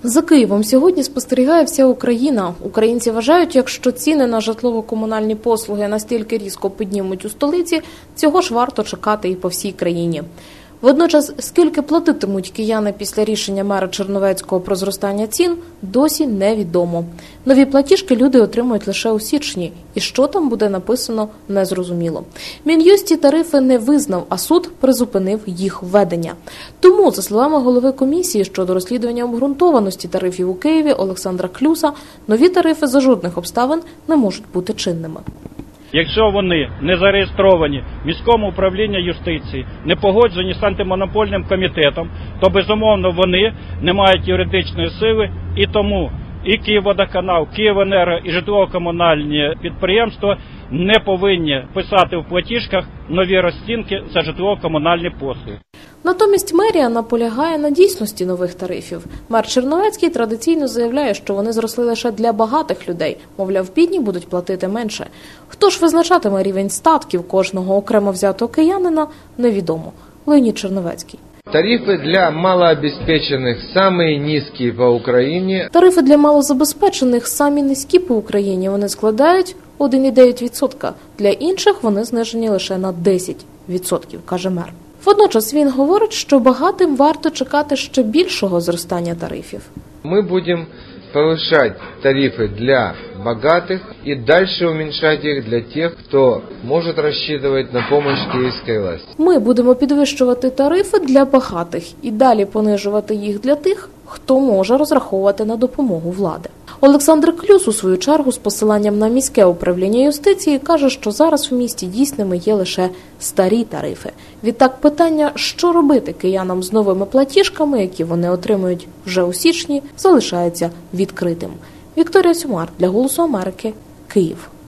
За Києвом сьогодні спостерігає вся Україна. Українці вважають, якщо ціни на житлово-комунальні послуги настільки різко піднімуть у столиці, цього ж варто чекати і по всій країні. Водночас, скільки платитимуть кияни після рішення мера Черновецького про зростання цін, досі невідомо. Нові платіжки люди отримують лише у січні, і що там буде написано, незрозуміло. Мін'юст ці тарифи не визнав, а суд призупинив їх введення. Тому, за словами голови комісії щодо розслідування обґрунтованості тарифів у Києві Олександра Клюса, нові тарифи за жодних обставин не можуть бути чинними. Якщо вони не зареєстровані в міському управлінні юстиції, не погоджені з антимонопольним комітетом, то безумовно вони не мають юридичної сили, і тому і Київводоканал, Київенерго і житлово-комунальні підприємства не повинні писати в платіжках нові розцінки за житлово-комунальні послуги. Натомість мерія наполягає на дійсності нових тарифів. Мер Черновецький традиційно заявляє, що вони зросли лише для багатих людей. Мовляв, бідні будуть платити менше. Хто ж визначатиме рівень статків кожного окремо взятого киянина, невідомо. Леонід Черновецький. Тарифи для малообезпечених самі низькі по Україні. Тарифи для малозабезпечених самі низькі по Україні. Вони складають 1,9%. Для інших вони знижені лише на 10%, каже мер. Водночас він говорить, що багатим варто чекати ще більшого зростання тарифів. Ми будемо повищати тарифи для багатих і далі уменьшати їх для тих, хто може розраховувати на допомогу київської влади. Ми будемо підвищувати тарифи для багатих і далі понижувати їх для тих, хто може розраховувати на допомогу влади. Олександр Клюс, у свою чергу, з посиланням на міське управління юстиції, каже, що зараз в місті дійсними є лише старі тарифи. Відтак питання, що робити киянам з новими платіжками, які вони отримують вже у січні, залишається відкритим. Вікторія Сюмар для «Голосу Америки», Київ.